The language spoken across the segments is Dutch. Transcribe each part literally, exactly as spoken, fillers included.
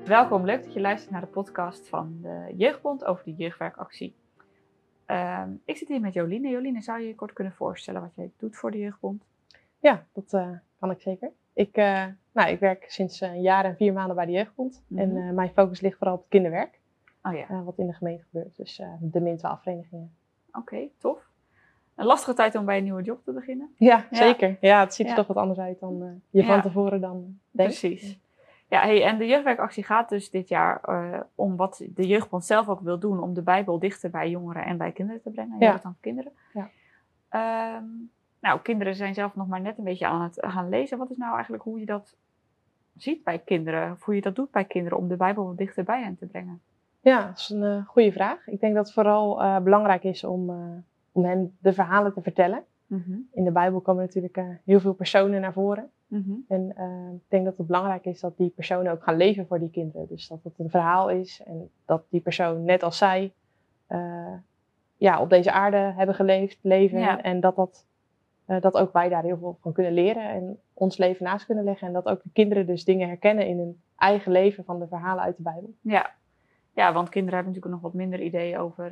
Welkom, leuk dat je luistert naar de podcast van de Jeugdbond over de jeugdwerkactie. Uh, ik zit hier met Joline. Joline, zou je je kort kunnen voorstellen wat jij doet voor de Jeugdbond? Ja, dat uh, kan ik zeker. Ik, uh, nou, ik werk sinds een jaar en vier maanden bij de Jeugdbond. Mm-hmm. En uh, mijn focus ligt vooral op het kinderwerk. Oh ja. Uh, wat in de gemeente gebeurt, dus uh, de min twaalf verenigingen. Oké, okay, tof. Een lastige tijd om bij een nieuwe job te beginnen. Ja, ja. zeker. Ja, het ziet er ja. toch wat anders uit dan uh, je van ja. tevoren dan denkt. Precies. Ja, hey, en de jeugdwerkactie gaat dus dit jaar uh, om wat de Jeugdbond zelf ook wil doen om de Bijbel dichter bij jongeren en bij kinderen te brengen. Je ja. hebt het dan kinderen. Ja. Um, nou, kinderen zijn zelf nog maar net een beetje aan het gaan lezen. Wat is nou eigenlijk hoe je dat ziet bij kinderen? Of hoe je dat doet bij kinderen om de Bijbel dichter bij hen te brengen? Ja, dat is een uh, goede vraag. Ik denk dat het vooral uh, belangrijk is om, uh, om hen de verhalen te vertellen. Mm-hmm. In de Bijbel komen natuurlijk uh, heel veel personen naar voren. Mm-hmm. En uh, ik denk dat het belangrijk is dat die personen ook gaan leven voor die kinderen. Dus dat het een verhaal is en dat die persoon net als zij uh, ja, op deze aarde hebben geleefd, leven. Ja. En dat, dat, uh, dat ook wij daar heel veel van kunnen leren en ons leven naast kunnen leggen. En dat ook de kinderen dus dingen herkennen in hun eigen leven van de verhalen uit de Bijbel. Ja, ja, want kinderen hebben natuurlijk nog wat minder ideeën over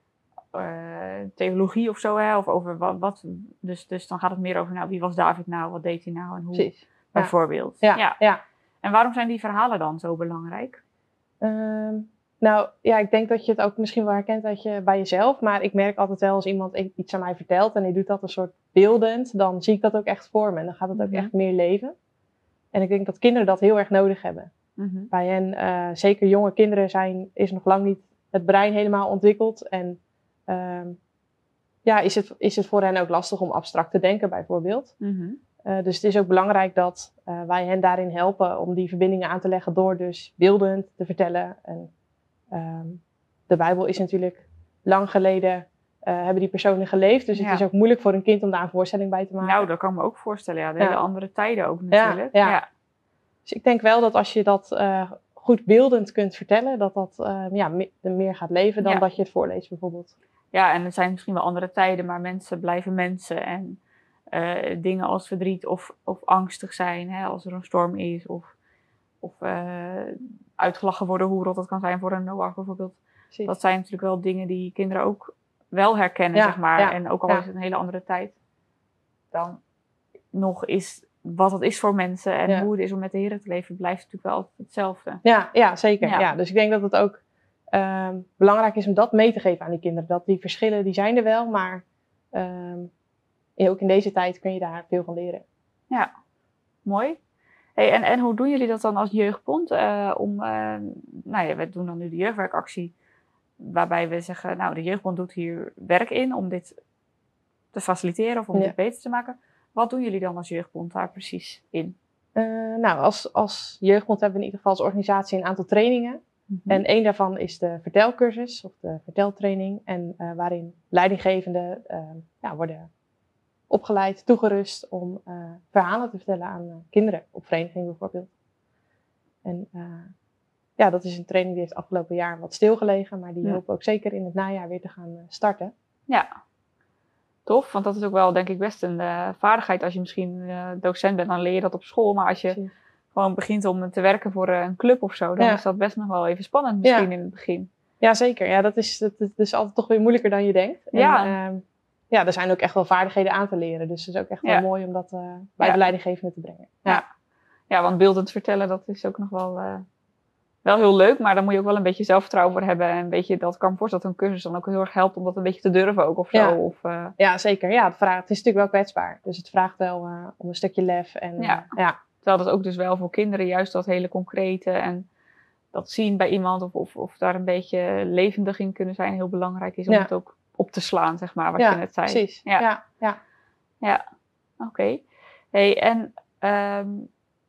uh, theologie of zo. Hè? Of over wat. wat dus, dus dan gaat het meer over, nou, wie was David nou? Wat deed hij nou? En hoe? Precies. Bijvoorbeeld. Ja. Ja. ja. En waarom zijn die verhalen dan zo belangrijk? Um, nou, ja, ik denk dat je het ook misschien wel herkent uit je, bij jezelf. Maar ik merk altijd wel als iemand iets aan mij vertelt en hij doet dat een soort beeldend, dan zie ik dat ook echt voor me. En dan gaat het ook mm-hmm. echt meer leven. En ik denk dat kinderen dat heel erg nodig hebben. Mm-hmm. Bij hen, uh, zeker jonge kinderen, zijn, is nog lang niet het brein helemaal ontwikkeld. En um, ja, is het, is het voor hen ook lastig om abstract te denken bijvoorbeeld. Mm-hmm. Uh, dus het is ook belangrijk dat uh, wij hen daarin helpen om die verbindingen aan te leggen door dus beeldend te vertellen. En, um, de Bijbel is natuurlijk lang geleden, uh, hebben die personen geleefd. Dus ja. het is ook moeilijk voor een kind om daar een voorstelling bij te maken. Nou, dat kan ik me ook voorstellen. Ja, de ja. hele andere tijden ook natuurlijk. Ja, ja. Ja. Dus ik denk wel dat als je dat uh, goed beeldend kunt vertellen, dat dat uh, ja, me- meer gaat leven dan ja. dat je het voorleest bijvoorbeeld. Ja, en het zijn misschien wel andere tijden, maar mensen blijven mensen. En uh, dingen als verdriet of, of angstig zijn, hè, als er een storm is. Of, of uh, uitgelachen worden, hoe rot dat kan zijn voor een Noach bijvoorbeeld. Precies. Dat zijn natuurlijk wel dingen die kinderen ook wel herkennen, ja, zeg maar. Ja, en ook al ja. is het een hele andere tijd, dan nog is wat het is voor mensen en ja. hoe het is om met de Heer te leven, blijft natuurlijk wel altijd hetzelfde. Ja, ja zeker. Ja. Ja. Dus ik denk dat het ook um, belangrijk is om dat mee te geven aan die kinderen. Dat die verschillen, die zijn er wel, maar um, ook in deze tijd kun je daar veel van leren. Ja, mooi. Hey, en, en hoe doen jullie dat dan als Jeugdbond? Uh, om, uh, nou ja, we doen dan nu de jeugdwerkactie, waarbij we zeggen, nou, de Jeugdbond doet hier werk in om dit te faciliteren of om ja. dit beter te maken. Wat doen jullie dan als Jeugdbond daar precies in? Uh, nou, als, als Jeugdbond hebben we in ieder geval als organisatie een aantal trainingen. Mm-hmm. En één daarvan is de vertelcursus of de verteltraining. En uh, waarin leidinggevenden uh, ja, worden opgeleid, toegerust om uh, verhalen te vertellen aan uh, kinderen op verenigingen bijvoorbeeld. En uh, ja, dat is een training die heeft afgelopen jaar wat stilgelegen, maar die ja. hopen ook zeker in het najaar weer te gaan uh, starten. Ja, tof, want dat is ook wel denk ik best een uh, vaardigheid. Als je misschien uh, docent bent, dan leer je dat op school, maar als je Precies. gewoon begint om te werken voor uh, een club of zo, dan ja. is dat best nog wel even spannend misschien ja. in het begin. Ja, zeker. Ja, dat is, dat, dat is altijd toch weer moeilijker dan je denkt. En, ja. Uh, ja, er zijn ook echt wel vaardigheden aan te leren. Dus het is ook echt wel ja. mooi om dat uh, bij ja. de leidinggevende te brengen. Ja. Ja. ja, want beeldend vertellen, dat is ook nog wel, uh, wel heel leuk. Maar daar moet je ook wel een beetje zelfvertrouwen voor hebben. En een beetje, dat kan me voorstellen dat een cursus dan ook heel erg helpt om dat een beetje te durven ook of zo. Ja, of, uh... ja zeker. Ja, het, vraagt, het is natuurlijk wel kwetsbaar. Dus het vraagt wel uh, om een stukje lef. En, ja. Uh, ja. Terwijl dat ook dus wel voor kinderen juist dat hele concrete en dat zien bij iemand of, of, of daar een beetje levendig in kunnen zijn heel belangrijk is om ja. het ook op te slaan, zeg maar, wat ja, je net zei. Precies. Ja, ja. Ja, ja. Oké. Okay. Hey, en um,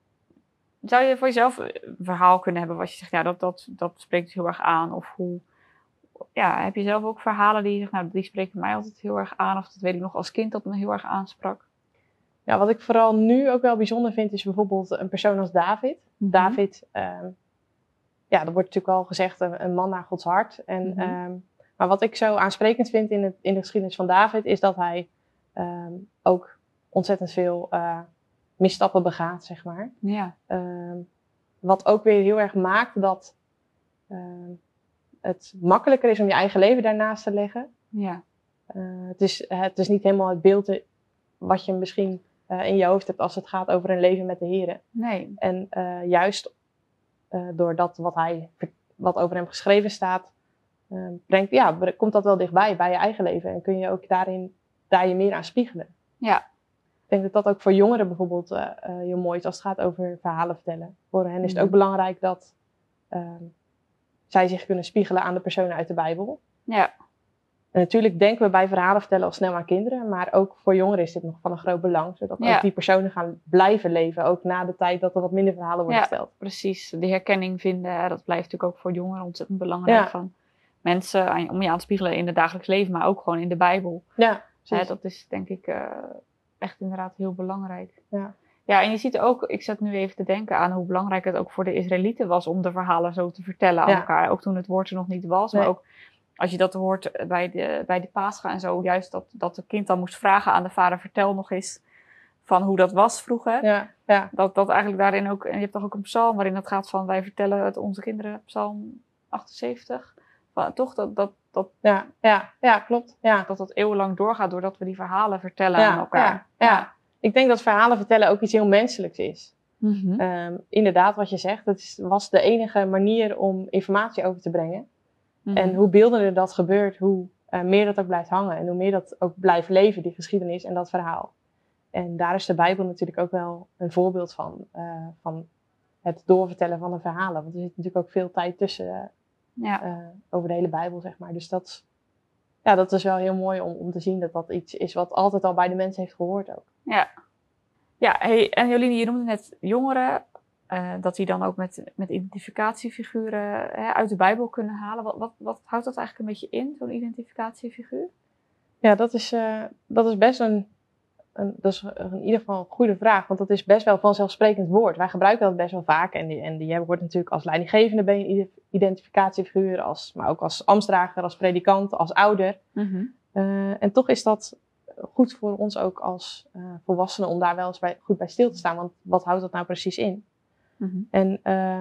zou je voor jezelf een verhaal kunnen hebben wat je zegt, ja, dat, dat, dat spreekt heel erg aan? Of hoe, ja, heb je zelf ook verhalen die je zegt, nou, die spreken mij altijd heel erg aan? Of dat weet ik nog als kind dat me heel erg aansprak? Ja, wat ik vooral nu ook wel bijzonder vind, is bijvoorbeeld een persoon als David. Mm-hmm. David, um, ja, dat wordt natuurlijk al gezegd, een, een man naar Gods hart. En, mm-hmm. um, maar wat ik zo aansprekend vind in, het, in de geschiedenis van David, is dat hij um, ook ontzettend veel uh, misstappen begaat, zeg maar. Ja. Um, wat ook weer heel erg maakt dat uh, het makkelijker is om je eigen leven daarnaast te leggen. Ja. Uh, het, is, het is niet helemaal het beeld wat je misschien uh, in je hoofd hebt als het gaat over een leven met de Heer. Nee. En uh, juist uh, door dat wat, hij, wat over hem geschreven staat, uh, brengt, ja, komt dat wel dichtbij bij je eigen leven. En kun je ook daarin daar je meer aan spiegelen. Ja. Ik denk dat dat ook voor jongeren bijvoorbeeld uh, uh, heel mooi is als het gaat over verhalen vertellen. Voor hen is het Mm-hmm. ook belangrijk dat uh, zij zich kunnen spiegelen aan de personen uit de Bijbel. Ja. En natuurlijk denken we bij verhalen vertellen al snel aan kinderen, maar ook voor jongeren is dit nog van een groot belang, zodat ja. ook die personen gaan blijven leven, ook na de tijd dat er wat minder verhalen worden ja, verteld. Precies, die herkenning vinden, dat blijft natuurlijk ook voor jongeren ontzettend belangrijk. Ja. Van mensen om je aan te spiegelen in het dagelijks leven, maar ook gewoon in de Bijbel. Ja, ja dat is denk ik uh, echt inderdaad heel belangrijk. Ja. Ja, en je ziet ook, ik zat nu even te denken aan hoe belangrijk het ook voor de Israëlieten was om de verhalen zo te vertellen aan ja. elkaar. Ook toen het woord er nog niet was, nee. maar ook als je dat hoort bij de, bij de Pascha en zo, juist dat, dat het kind dan moest vragen aan de vader, vertel nog eens van hoe dat was vroeger. Ja, ja. Dat, dat eigenlijk daarin ook, en je hebt toch ook een psalm waarin het gaat van, wij vertellen het onze kinderen, psalm achtenzeventig. Van, toch, dat, dat, dat, ja, ja, ja, klopt. Ja. Dat dat eeuwenlang doorgaat doordat we die verhalen vertellen ja, aan elkaar. Ja, ja. ja, ik denk dat verhalen vertellen ook iets heel menselijks is. Mm-hmm. Um, inderdaad, wat je zegt, het was de enige manier om informatie over te brengen. Mm-hmm. En hoe beeldender dat gebeurt, hoe uh, meer dat ook blijft hangen. En hoe meer dat ook blijft leven, die geschiedenis en dat verhaal. En daar is de Bijbel natuurlijk ook wel een voorbeeld van. Uh, van het doorvertellen van de verhalen. Want er zit natuurlijk ook veel tijd tussen uh, ja. uh, over de hele Bijbel, zeg maar. Dus dat, ja, dat is wel heel mooi om, om te zien dat dat iets is wat altijd al bij de mensen heeft gehoord ook. Ja, ja hey, en Joline, je noemde net jongeren. Uh, dat die dan ook met, met identificatiefiguren hè, uit de Bijbel kunnen halen. Wat, wat, wat houdt dat eigenlijk een beetje in, zo'n identificatiefiguur? Ja, dat is, uh, dat is best een, een, dat is in ieder geval een goede vraag. Want dat is best wel vanzelfsprekend woord. Wij gebruiken dat best wel vaak. En die, en die wordt natuurlijk als leidinggevende ben je een identificatiefiguur. Als, maar ook als ambtsdrager, als predikant, als ouder. Mm-hmm. Uh, en toch is dat goed voor ons ook als uh, volwassenen om daar wel eens bij, goed bij stil te staan. Want wat houdt dat nou precies in? Mm-hmm. En uh,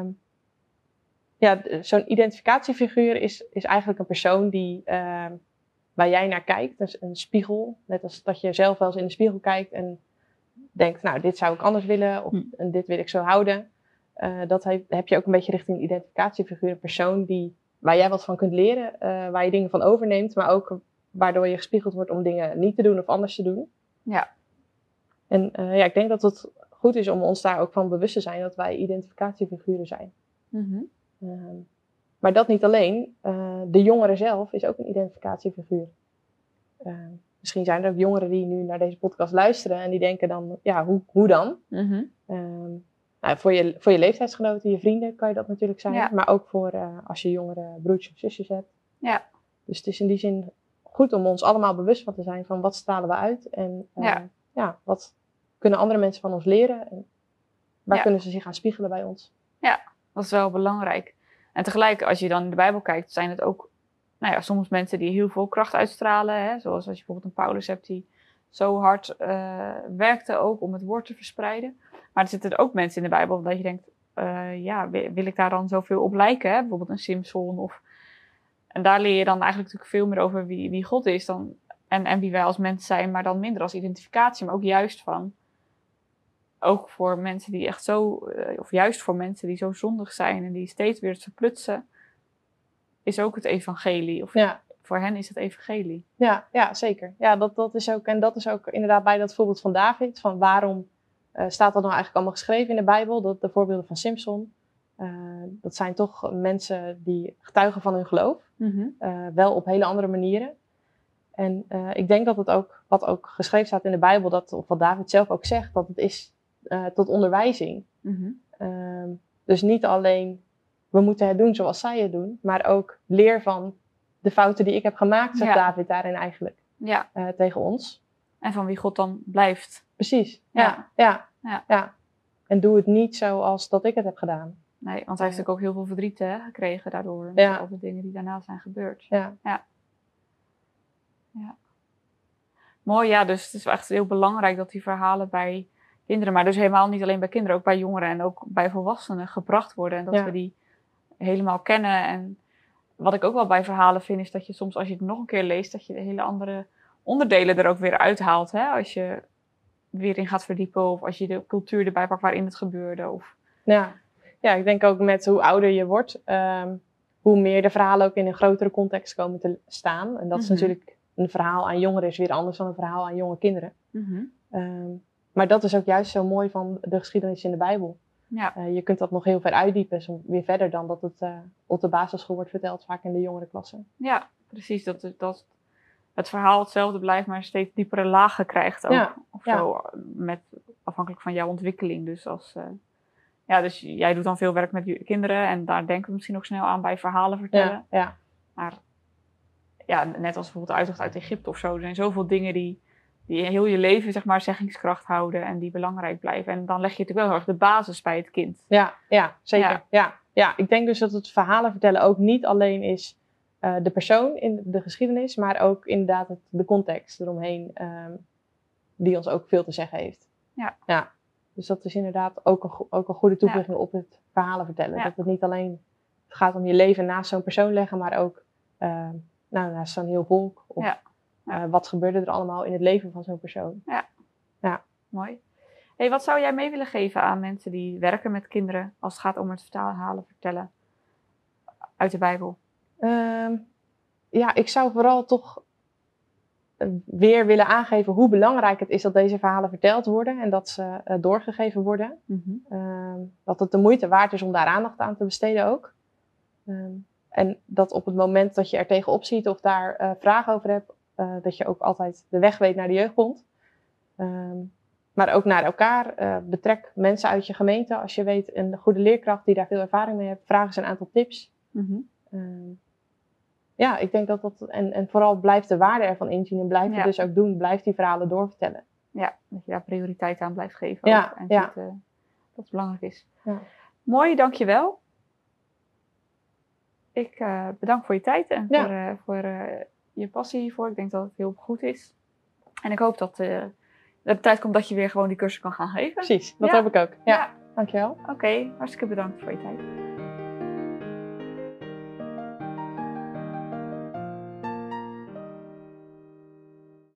ja, zo'n identificatiefiguur is, is eigenlijk een persoon die, uh, waar jij naar kijkt. Dus een spiegel. Net als dat je zelf wel eens in de spiegel kijkt en denkt, nou, dit zou ik anders willen. Of mm. en dit wil ik zo houden. Uh, dat heb, heb je ook een beetje richting een identificatiefiguur. Een persoon die, waar jij wat van kunt leren. Uh, waar je dingen van overneemt. Maar ook waardoor je gespiegeld wordt om dingen niet te doen of anders te doen. Ja. En uh, ja, ik denk dat het goed is om ons daar ook van bewust te zijn dat wij identificatiefiguren zijn. Mm-hmm. Uh, maar dat niet alleen. Uh, de jongere zelf is ook een identificatiefiguur. Uh, misschien zijn er ook jongeren die nu naar deze podcast luisteren en die denken dan, ja, hoe, hoe dan? Mm-hmm. Uh, nou, voor, je, voor je leeftijdsgenoten, je vrienden kan je dat natuurlijk zijn. Ja. Maar ook voor uh, als je jongere broertjes of zusjes hebt. Ja. Dus het is in die zin goed om ons allemaal bewust van te zijn van wat stralen we uit. En uh, ja. ja, wat kunnen andere mensen van ons leren? En waar ja. kunnen ze zich gaan spiegelen bij ons? Ja, dat is wel belangrijk. En tegelijk, als je dan in de Bijbel kijkt, zijn het ook, nou ja, soms mensen die heel veel kracht uitstralen. Hè? Zoals als je bijvoorbeeld een Paulus hebt die zo hard uh, werkte ook om het woord te verspreiden. Maar er zitten ook mensen in de Bijbel dat je denkt, uh, ja, wil ik daar dan zoveel op lijken? Hè? Bijvoorbeeld een Simson of... En daar leer je dan eigenlijk natuurlijk veel meer over wie, wie God is dan, en, en wie wij als mens zijn, maar dan minder als identificatie, maar ook juist van, ook voor mensen die echt zo, uh, of juist voor mensen die zo zondig zijn en die steeds weer het verplutsen, is ook het evangelie. Of ja. Voor hen is het evangelie. Ja, ja zeker. Ja, dat, dat is ook, en dat is ook inderdaad bij dat voorbeeld van David, van waarom uh, staat dat nou eigenlijk allemaal geschreven in de Bijbel, dat, de voorbeelden van Simson. Uh, dat zijn toch mensen die getuigen van hun geloof. Mm-hmm. Uh, wel op hele andere manieren. En uh, ik denk dat het ook, wat ook geschreven staat in de Bijbel, dat, of wat David zelf ook zegt, dat het is uh, tot onderwijzing. Mm-hmm. Uh, dus niet alleen, we moeten het doen zoals zij het doen, maar ook leer van de fouten die ik heb gemaakt, zegt ja. David daarin eigenlijk ja. uh, tegen ons. En van wie God dan blijft. Precies, ja. Ja, ja, ja. ja. En doe het niet zoals dat ik het heb gedaan. Nee, want hij heeft natuurlijk ook heel veel verdriet hè, gekregen daardoor. Met ja. al de dingen die daarna zijn gebeurd. Ja. Ja. ja. Mooi, ja. Dus het is echt heel belangrijk dat die verhalen bij kinderen, maar dus helemaal niet alleen bij kinderen, ook bij jongeren en ook bij volwassenen gebracht worden. En dat Ja. we die helemaal kennen. En wat ik ook wel bij verhalen vind, is dat je soms als je het nog een keer leest, dat je de hele andere onderdelen er ook weer uithaalt. Hè? Als je weer in gaat verdiepen of als je de cultuur erbij pakt waarin het gebeurde. Of... Ja. ja, ik denk ook met hoe ouder je wordt, um, hoe meer de verhalen ook in een grotere context komen te staan. En dat is Mm-hmm. natuurlijk, een verhaal aan jongeren is weer anders dan een verhaal aan jonge kinderen. Mm-hmm. Um, maar dat is ook juist zo mooi van de geschiedenis in de Bijbel. Ja. Uh, je kunt dat nog heel ver uitdiepen, zo weer verder dan dat het uh, op de basisschool wordt verteld, vaak in de jongere klassen. Ja, precies. Dat, dat het verhaal hetzelfde blijft, maar steeds diepere lagen krijgt ook. Ja, of ja. zo, met, afhankelijk van jouw ontwikkeling. Dus, als, uh, ja, dus jij doet dan veel werk met je kinderen en daar denken we misschien ook snel aan bij verhalen vertellen. Ja, ja. Maar ja, net als bijvoorbeeld de uittocht uit Egypte of zo. Er zijn zoveel dingen die, die heel je leven, zeg maar, zeggingskracht houden en die belangrijk blijven. En dan leg je natuurlijk wel heel erg de basis bij het kind. Ja, ja zeker. Ja. Ja. Ja, ik denk dus dat het verhalen vertellen ook niet alleen is uh, de persoon in de geschiedenis, maar ook inderdaad het, de context eromheen, um, die ons ook veel te zeggen heeft. Ja. Ja. Dus dat is inderdaad ook een, ook een goede toevoeging ja. op het verhalen vertellen. Ja. Dat het niet alleen het gaat om je leven naast zo'n persoon leggen, maar ook uh, nou, naast zo'n heel volk. Of ja. Ja. Uh, wat gebeurde er allemaal in het leven van zo'n persoon. Ja, ja. Mooi. Hey, wat zou jij mee willen geven aan mensen die werken met kinderen als het gaat om het vertalen, vertellen uit de Bijbel? Um, ja, ik zou vooral toch weer willen aangeven hoe belangrijk het is dat deze verhalen verteld worden en dat ze uh, doorgegeven worden. Mm-hmm. Um, dat het de moeite waard is om daar aandacht aan te besteden ook. Um, en dat op het moment dat je er tegenop ziet of daar uh, vragen over hebt, uh, dat je ook altijd de weg weet naar de jeugdbond. Um, maar ook naar elkaar. Uh, betrek mensen uit je gemeente. Als je weet een goede leerkracht die daar veel ervaring mee heeft, vraag eens een aantal tips. Mm-hmm. Um, ja, ik denk dat dat... En, en vooral blijf de waarde ervan inzien en blijf ja. het dus ook doen. Blijf die verhalen doorvertellen. Ja, dat je daar prioriteit aan blijft geven. Ja, ook, en ja. ziet, uh, dat het belangrijk is. Ja. Mooi, dankjewel. Ik uh, bedank voor je tijd en ja. voor, uh, voor uh, je passie hiervoor. Ik denk dat het heel goed is. En ik hoop dat uh, de tijd komt dat je weer gewoon die cursus kan gaan geven. Precies, dat ja. hoop ik ook. Ja, ja. dankjewel. Oké, okay, hartstikke bedankt voor je tijd.